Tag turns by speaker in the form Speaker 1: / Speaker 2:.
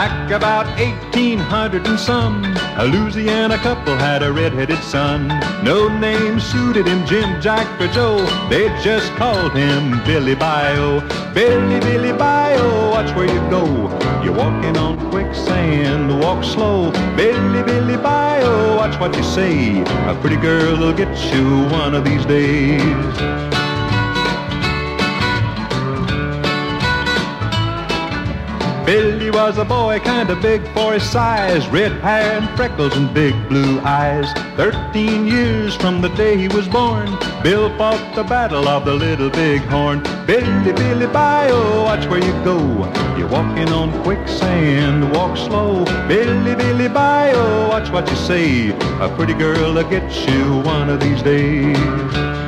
Speaker 1: Back about 1800 and some, a Louisiana couple had a red-headed son. No name suited him, Jim, Jack, or Joe. They just called him Billy Bio. Billy, Billy Bio, watch where you go. You're walking on quicksand, walk slow. Billy, Billy Bio, watch what you say. A pretty girl will get you one of these days. Billy was a boy kinda big for his size, red hair and freckles and big blue eyes. 13 years from the day he was born, Bill fought the battle of the Little Big Horn. Billy, Billy Bio, watch where you go. You're walking on quicksand, walk slow. Billy, Billy Bio, watch what you say. A pretty girl will get you one of these days.